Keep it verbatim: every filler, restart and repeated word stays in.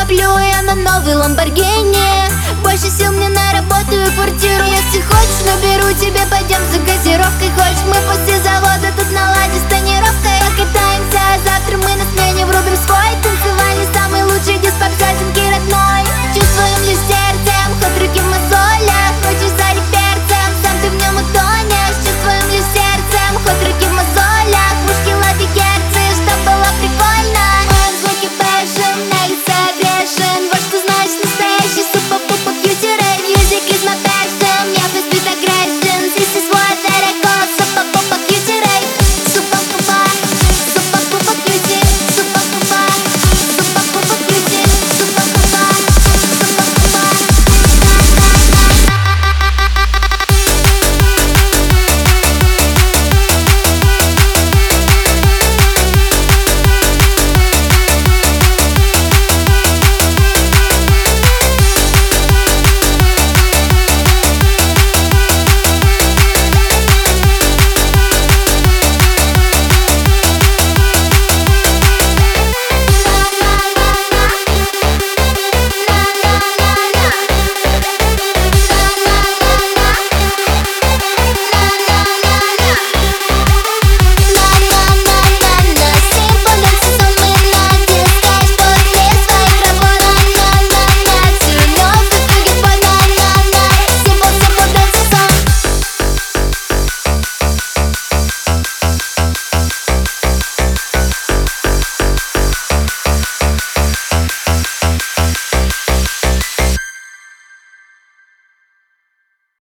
накоплю я на новый Ламборгини. Больше сил мне на работу и квартиру. Если хочешь, наберу тебе, пойдем за газировкой. Хочешь, мы после завода тут наладим